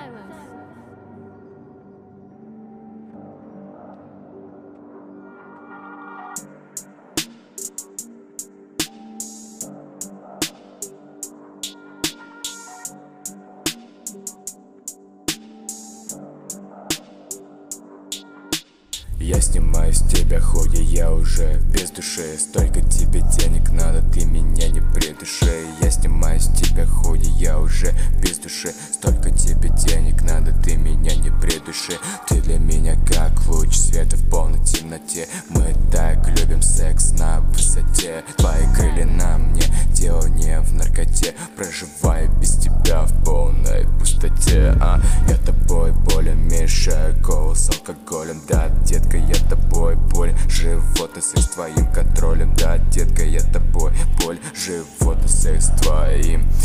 Я снимаю с тебя худи, я уже без души. Столько тебе денег надо, ты меня не придуши. Я снимаю с тебя худи, я уже без души. Столько тебе денег надо, ты меня не придуши. Ты для меня как луч света в полной темноте. Мы так любим секс на высоте. Твои крылья на мне, дело не в наркоте. Проживаю без тебя в полной пустоте. Я тобой болен, мешаю голос алкоголем. Да, детка, я тобой болен, живот и секс твоим контролем. Да, детка, я тобой болен, живот и секс твоим